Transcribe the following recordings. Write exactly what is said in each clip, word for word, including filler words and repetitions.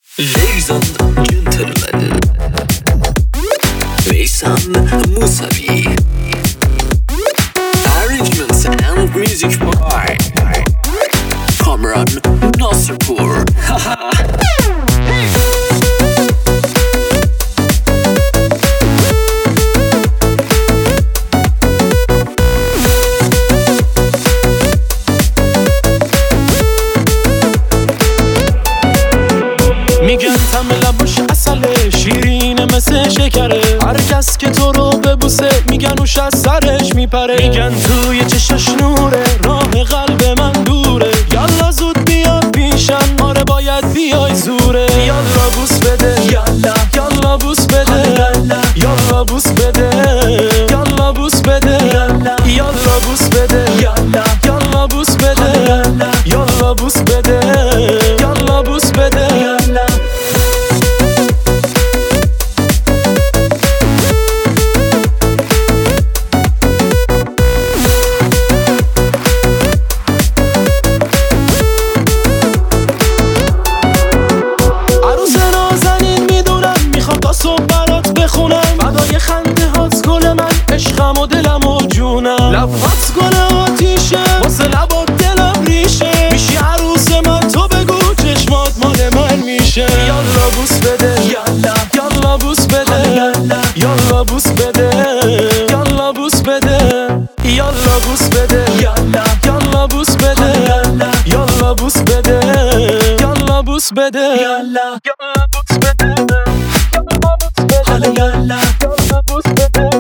Ladies and gentlemen, Meysan Musavi. Arrangements and music by Kamran Nasirpour. میگن طعم لباش عسله، شیرینه مثل شکره. هر کس که تو رو ببوسه میگن اوش از سرش میپره. میگن توی چشاش نوره، راه قلب من دوره. یالا زود بیا پیشم، آره باید بیای زوره. یالا بوس بده، یالا یالا بوس بده، یالا بوس بده، یالا بوس بده، یالا بوس بده، یالا یالا بوس بده، یالا بوس بده، یالا بوس بده. عشقم و دلم و جونم، لبهات گل آتیشه، واسه لبات دلم ریشه. میشی عروس من، تو بگو چشمات مال من میشه. یالا بوس بده، یالا یالا بوس بده، یالا بوس بده، یالا بوس بده، یالا بوس بده، یالا یالا بوس بده، یالا بوس بده، یالا بوس بده، یالا یالا بوس بده، یالا بوس بده، یالا یالا بوس بده.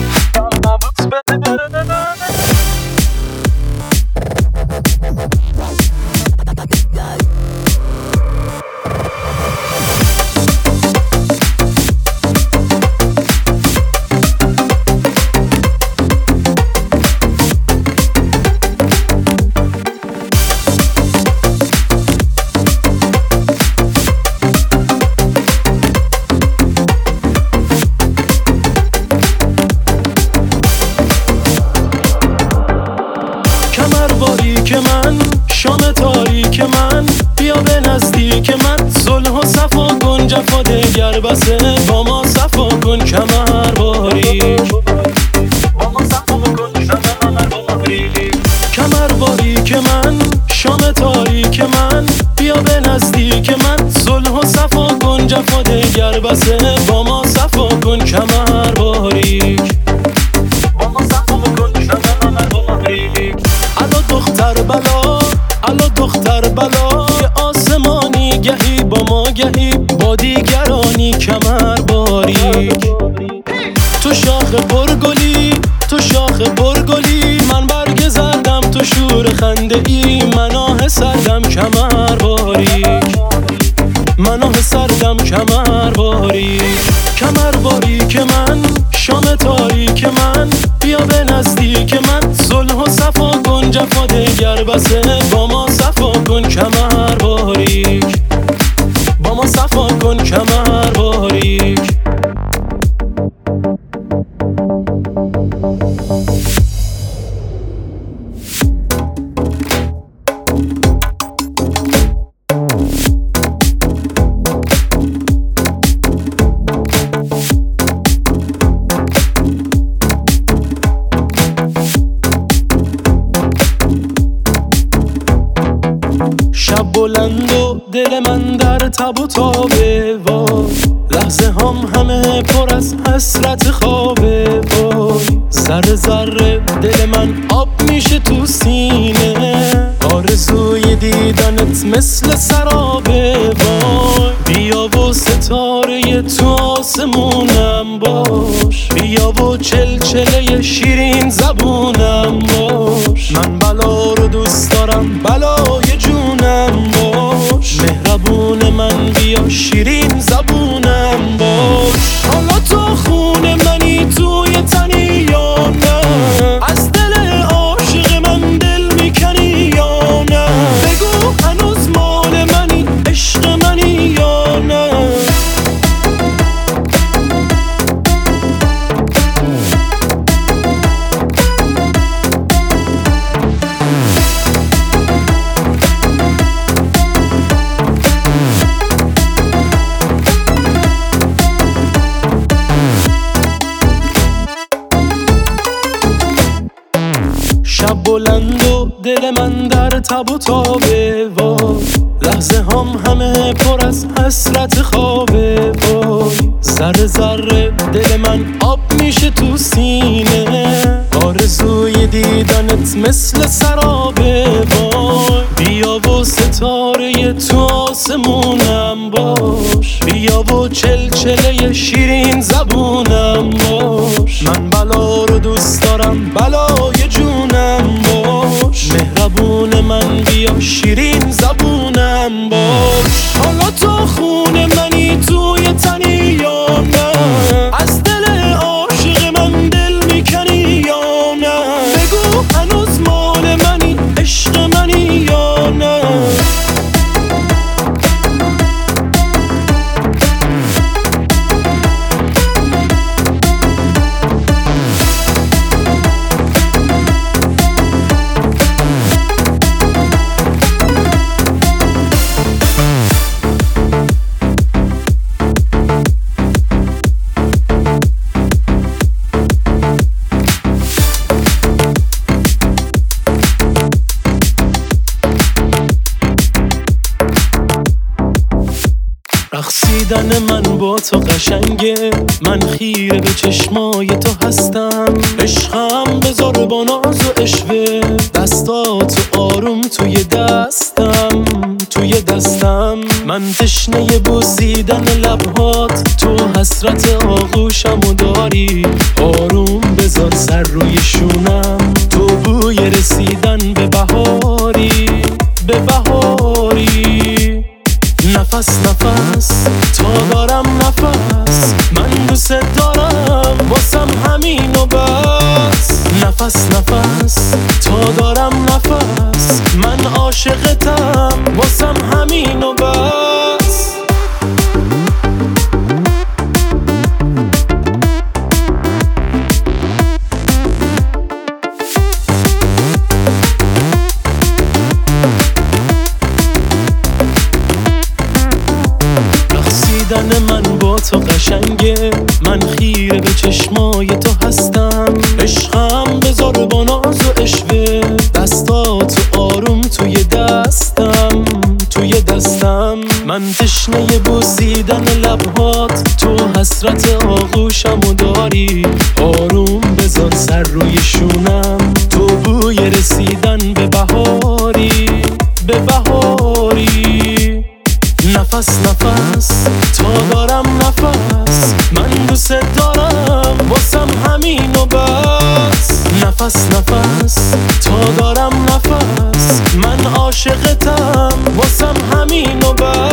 باریک من، شام تاریک من، بیا به نزدیک من. صلح و صفا کن، جفا دگر بسه، با ما صفا کن کمر باریک. با ما صفا کن کمر باریک. کمر باریک من، شام تاریک من، بیا به نزدیک من. صلح و صفا کن، جفا دگر بسه، با ما صفا کن کمر باریک. با ما صفا کن کمر باریک. الا دختر بلا، الا دختر بلا، یه آسمانی گهی با ما گهی با دیگرانی کمر باریک. تو شاخ پرگلی، تو شاخ پرگلی، من برگ زردم تو شور خنده ای. مناه سردم کمر باریک، مناه سردم کمر باریک. کمر باریک من، شام تاریک من، بیا به نزدیک من. صلح و صفا کن، جفا دگر بسه، با ما صفا کن کمر باریک. با ما صفا کن کمر باریک. شب بلند و دل من در تب و تابه، وای لحظه هم همه پر از حسرت خوابه. وای ذره ذره دل من آب میشه تو سینه، آرزوی دیدنت مثل سرابه. وای بیا و ستاره تو آسمونم باش، بیا و چلچله شیرین زبونم باش. من بلا رو دوست دارم، بلای جونم باش. مهربون من بیا، شیرین زبونم باش. حالا تو خون منی توی تنی یا نه؟ از دل عاشق من دل میکنی یا نه؟ بگو هنوز مال منی، عشق منی یا نه؟ تب و تابه وای، لحظه هم همه پر از حسرت خوابه وای، ذره ذره دل من آب میشه تو سینه، آرزوی دیدنت مثل سرابه وای، بیا و ستاره تو آسمونم باش، بیا و چلچله شیرین زبونم باش، من بلا رو دوست دارم بلای جونم باش، مهربون من بیا شیرین زبونم باش، حالا تو خونه منی توی تنی یا نه، از دل عاشق من دل میکنی یا نه، بگو هنوز مال منی عشق منی یا نه. رقصیدن من با تو قشنگه، من خیره به چشمای تو هستم، عشقم بذار با ناز و عشوه، دستاتو آروم توی دستم توی دستم، من تشنه بوسیدن لبهات، تو حسرت آغوشمو داری، آروم بذار سر روی شونم، تو بوی رسیدن به بهاری به بهاری، نفس نفس تا دارم نفس، من دوست دارم واسم همین و بس، نفس نفس تا دارم نفس، من عاشقتم واسم همین و بس. رقصیدن من با تو قشنگه، من خیره به چشمای تو هستم، عشقم بذار با ناز و عشوه، دستاتو آروم توی دستم توی دستم، من تشنه بوسیدن لبهات، تو حسرت آغوشمو داری، آروم بذار سر روی شونم، تو بوی رسیدن به بهاری به بهاری، نفس نفس تا دارم نفس، من دوست دارم واسم همین و بس، نفس نفس تا دارم نفس، من عاشقتم واسم همین و بس.